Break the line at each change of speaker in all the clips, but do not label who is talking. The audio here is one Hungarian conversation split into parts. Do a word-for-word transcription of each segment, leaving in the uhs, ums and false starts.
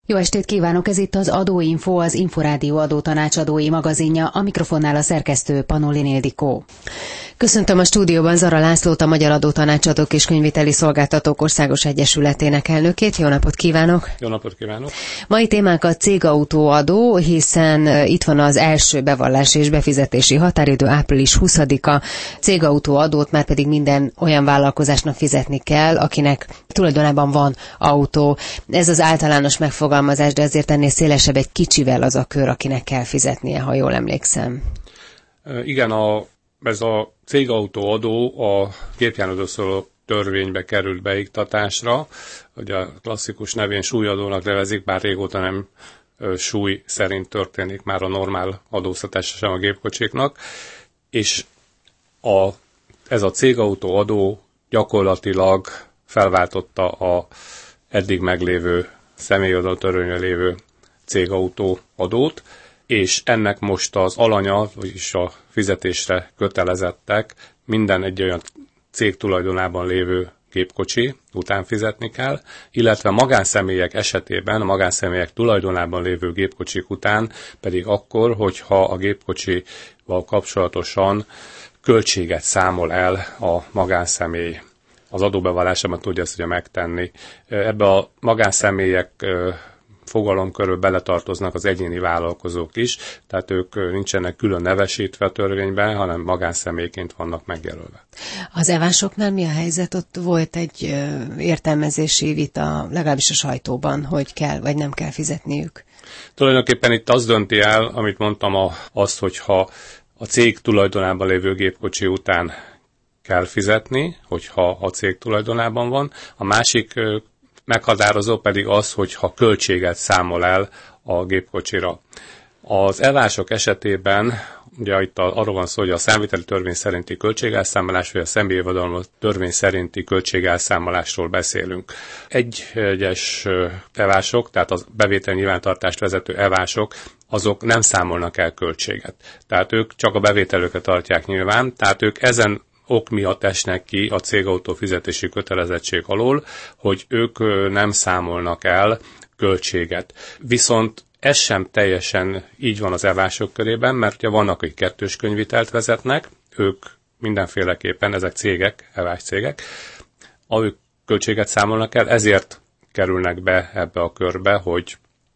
Jó estét kívánok, ez itt az Adóinfo, az Inforádió adótanácsadói magazinja, a mikrofonnál a szerkesztő Panolin Ildikó. Köszöntöm a stúdióban Zara Lászlót, a Magyar Adótanácsadók és Könyviteli Szolgáltatók Országos Egyesületének elnökét. Jó napot kívánok!
Jó napot kívánok!
Mai témánk a cégautóadó, hiszen itt van az első bevallási és befizetési határidő, április huszadika. Cégautóadót már pedig minden olyan vállalkozásnak fizetni kell, akinek tulajdonában van autó. Ez az általános megfogalmazás, de ezért ennél szélesebb egy kicsivel az a kör, akinek kell fizetnie, ha jól emlékszem.
Igen, a, ez a cégautóadó a gépjárműről szóló törvénybe került beiktatásra. Ugye a klasszikus nevén súlyadónak nevezik, bár régóta nem súly szerint történik már a normál adóztatása sem a gépkocsiknak. És a, ez a cégautóadó gyakorlatilag felváltotta a eddig meglévő személyadó törvényben lévő cégautó adót, és ennek most az alanya, vagyis a fizetésre kötelezettek minden egy olyan cég tulajdonában lévő gépkocsi után fizetni kell, illetve magánszemélyek esetében, a magánszemélyek tulajdonában lévő gépkocsik után pedig akkor, hogyha a gépkocsival kapcsolatosan költséget számol el a magánszemély. Az adóbevallásában tudja ezt ugye megtenni. Ebbe a magánszemélyek fogalomkörül beletartoznak az egyéni vállalkozók is, tehát ők nincsenek külön nevesítve a törvényben, hanem magánszemélyként vannak megjelölve.
Az evásoknál mi a helyzet? Ott volt egy értelmezési vita, legalábbis a sajtóban, hogy kell vagy nem kell fizetniük.
Tulajdonképpen itt az dönti el, amit mondtam, az, hogyha a cég tulajdonában lévő gépkocsi után kell fizetni, hogyha a cég tulajdonában van. A másik meghatározó pedig az, hogyha költséget számol el a gépkocsira. Az evások esetében, ugye itt arról van szó, hogy a számviteli törvény szerinti költségelszámolás, vagy a személyi javadalom törvény szerinti költségelszámolásról beszélünk. Egyes evások, tehát a bevétel nyilvántartást vezető evások, azok nem számolnak el költséget. Tehát ők csak a bevételőket tartják nyilván, tehát ők ezen ok miatt esnek ki a cégautó fizetési kötelezettség alól, hogy ők nem számolnak el költséget. Viszont ez sem teljesen így van az evások körében, mert ugye vannak, akik kettős könyvvitelt vezetnek, ők mindenféleképpen, ezek cégek, evás cégek, ők költséget számolnak el, ezért kerülnek be ebbe a körbe, hogy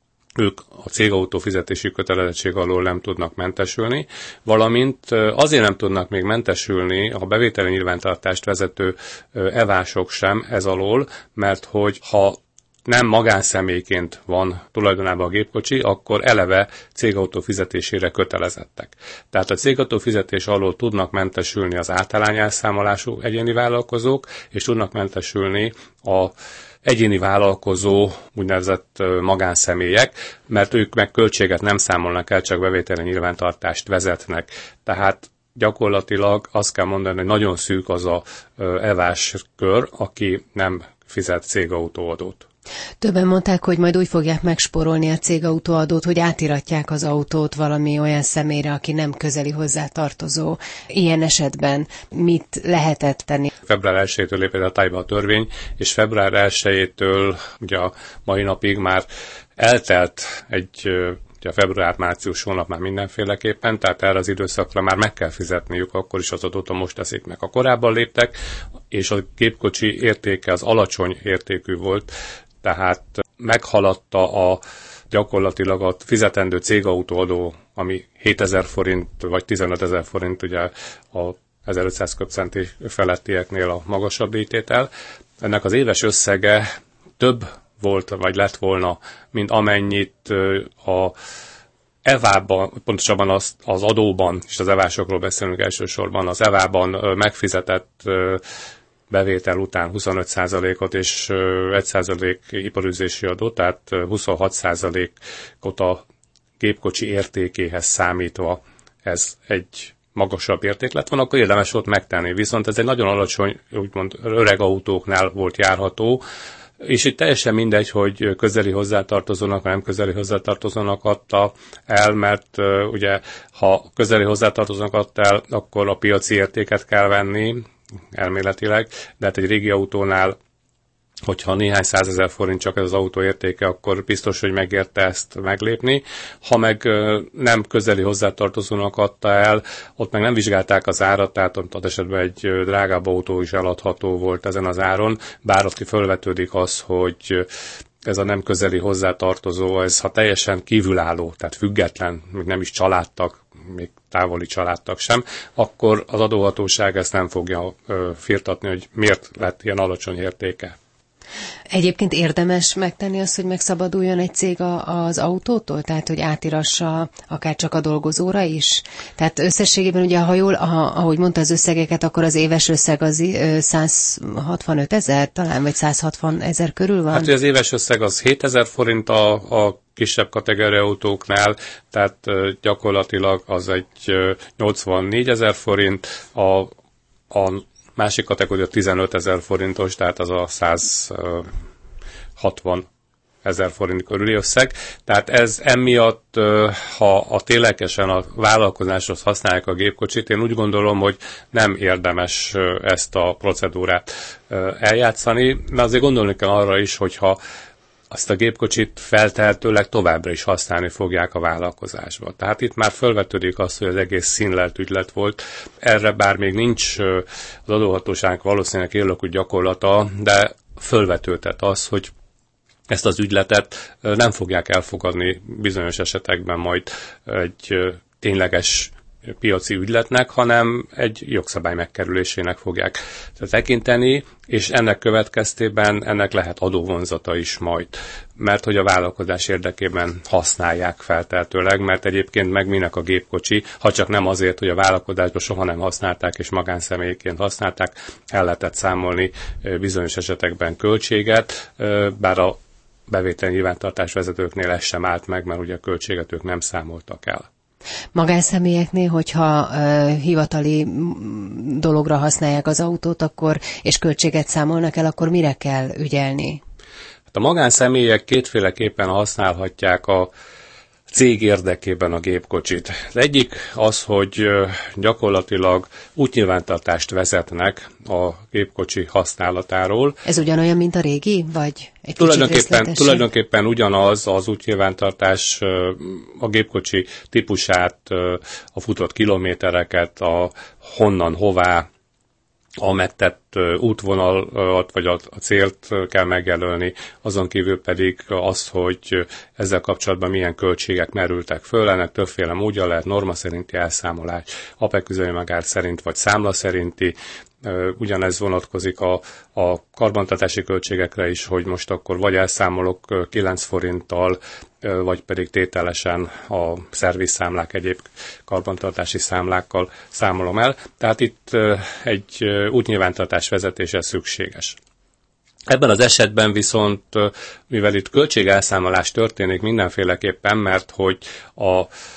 ők a cégautó fizetési kötelezettség alól nem tudnak mentesülni, valamint azért nem tudnak még mentesülni a bevételi nyilvántartást vezető evások sem ez alól, mert hogy ha nem magánszemélyként van tulajdonában a gépkocsi, akkor eleve cégautó fizetésére kötelezettek. Tehát a cégautó fizetés alól tudnak mentesülni az általányelszámolású egyéni vállalkozók, és tudnak mentesülni a egyéni vállalkozó, úgynevezett magánszemélyek, mert ők meg költséget nem számolnak el, csak bevételi nyilvántartást vezetnek. Tehát gyakorlatilag azt kell mondani, hogy nagyon szűk az a evás kör, aki nem fizet cégautóadót.
Többen mondták, hogy majd úgy fogják megspórolni a cégautóadót, hogy átiratják az autót valami olyan személyre, aki nem közeli hozzátartozó. Ilyen esetben mit lehetett tenni?
február elsejétől lépett hatályba a törvény, és február elsejétől ugye a mai napig már eltelt egy ugye a február-március hónap már mindenféleképpen, tehát erre az időszakra már meg kell fizetniük, akkor is az adót most teszik meg. Ha korábban léptek, és a gépkocsi értéke az alacsony értékű volt, tehát meghaladta a gyakorlatilag a fizetendő cégautóadó, ami hétezer forint vagy tizenötezer forint, ugye a ezerötszáz köbcenti felettieknél a magasabb díjtétel. Ennek az éves összege több volt, vagy lett volna, mint amennyit a evában, pontosabban az, az adóban, és az evásokról beszélünk elsősorban, az evában megfizetett bevétel után huszonöt százalékot és egy százalék iparűzési adó, tehát huszonhat százalékot a gépkocsi értékéhez számítva ez egy magasabb érték lett volna, akkor érdemes volt megtenni. Viszont ez egy nagyon alacsony, úgymond öreg autóknál volt járható, és itt teljesen mindegy, hogy közeli hozzátartozónak, vagy nem közeli hozzátartozónak adta el, mert uh, ugye ha közeli hozzátartozónak adta el, akkor a piaci értéket kell venni, elméletileg, de hát egy régi autónál hogyha néhány százezer forint csak ez az autó értéke, akkor biztos, hogy megérte ezt meglépni. Ha meg nem közeli hozzátartozónak adta el, ott meg nem vizsgálták az árat, tehát ott esetben egy drágább autó is eladható volt ezen az áron, bár ott fölvetődik az, hogy ez a nem közeli hozzátartozó, ez ha teljesen kívülálló, tehát független, még nem is családtag, még távoli családtag sem, akkor az adóhatóság ezt nem fogja ö, firtatni, hogy miért lett ilyen alacsony értéke.
Egyébként érdemes megtenni azt, hogy megszabaduljon egy cég a, az autótól? Tehát, hogy átirassa akár csak a dolgozóra is? Tehát összességében ugye, ha jól, ha, ahogy mondta az összegeket, akkor az éves összeg az száz hatvanöt ezer talán, vagy száz hatvan ezer körül van?
Hát, hogy az éves összeg az hétezer forint a, a kisebb kategóriai autóknál, tehát gyakorlatilag az egy nyolcvannégy ezer forint, a, a másik kategória tizenöt ezer forintos, tehát az a száz hatvan ezer forint körüli összeg. Tehát ez emiatt, ha a ténylegesen a vállalkozáshoz használják a gépkocsit, én úgy gondolom, hogy nem érdemes ezt a procedúrát eljátszani, de azért gondolni kell arra is, hogyha azt a gépkocsit feltehetőleg továbbra is használni fogják a vállalkozásba. Tehát itt már felvetődik az, hogy az egész színlelt ügylet volt. Erre bár még nincs az adóhatóság valószínűleg élőkű gyakorlata, de felvetődhet az, hogy ezt az ügyletet nem fogják elfogadni bizonyos esetekben majd egy tényleges piaci ügyletnek, hanem egy jogszabály megkerülésének fogják tekinteni, és ennek következtében ennek lehet adóvonzata is majd, mert hogy a vállalkozás érdekében használják feltehetőleg, mert egyébként meg minek a gépkocsi, ha csak nem azért, hogy a vállalkozásban soha nem használták és magánszemélyként használták, el lehetett számolni bizonyos esetekben költséget, bár a bevétel nyilvántartás vezetőknél ez sem állt meg, mert ugye a költséget ők nem számoltak el.
Magánszemélyeknél, hogyha uh, hivatali dologra használják az autót, akkor és költséget számolnak el, akkor mire kell ügyelni?
Hát a magánszemélyek kétféleképpen használhatják a cég érdekében a gépkocsit. Az egyik az, hogy gyakorlatilag útnyilvántartást vezetnek a gépkocsi használatáról.
Ez ugyanolyan, mint a régi, vagy egy
tulajdonképpen, tulajdonképpen ugyanaz az útnyilvántartás, a gépkocsi típusát, a futott kilométereket, a honnan, hová, a megtett útvonalat vagy a célt kell megjelölni, azon kívül pedig azt, hogy ezzel kapcsolatban milyen költségek merültek föl, ennek többféle módja lehet, norma szerinti elszámolás, á pé e üzemanyagár szerint vagy számla szerinti, ugyanez vonatkozik a, a karbantartási költségekre is, hogy most akkor vagy elszámolok kilenc forinttal, vagy pedig tételesen a szervizszámlák, egyéb karbantartási számlákkal számolom el. Tehát itt egy útnyilvántartás vezetése szükséges. Ebben az esetben viszont, mivel itt költségelszámolás történik mindenféleképpen, mert hogy a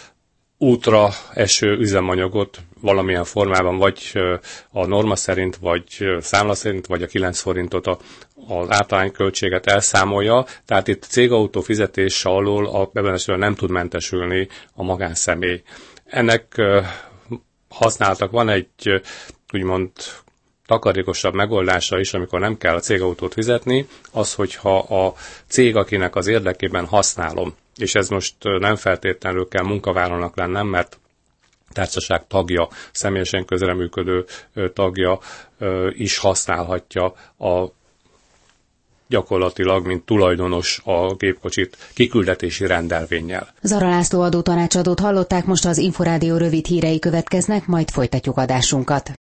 útra eső üzemanyagot valamilyen formában vagy a norma szerint, vagy számla szerint, vagy a kilenc forintot a, az általányköltséget elszámolja, tehát itt cégautó fizetése alól a ebben esetben nem tud mentesülni a magánszemély. Ennek használtak, van egy úgymond takarékosabb megoldása is, amikor nem kell a cégautót fizetni, az, hogyha a cég, akinek az érdekében használom, és ez most nem feltétlenül kell munkavállalónak lennem, mert társaság tagja, személyesen közreműködő tagja is használhatja a gyakorlatilag, mint tulajdonos a gépkocsit kiküldetési rendelvénnyel.
Zara László adótanácsadót hallották, most az Inforádió rövid hírei következnek, majd folytatjuk adásunkat.